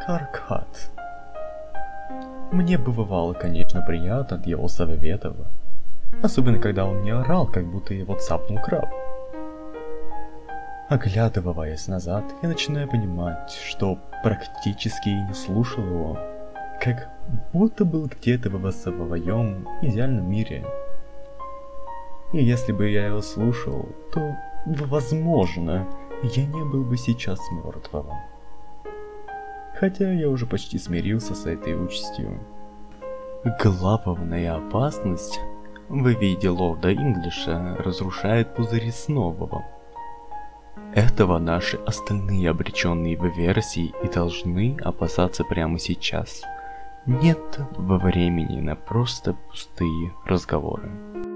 Каркат. Мне бывало, конечно, приятно от его советов, особенно когда он не орал, как будто его цапнул краб. Оглядываясь назад, я начинаю понимать, что практически и не слушал его, как будто был где-то в своем идеальном мире. И если бы я его слушал, то, возможно, я не был бы сейчас мертвым. Хотя я уже почти смирился с этой участью. Главная опасность в виде лорда Инглиша разрушает пузыри снова. Этого наши остальные обреченные в версии и должны опасаться прямо сейчас. Нет времени на просто пустые разговоры.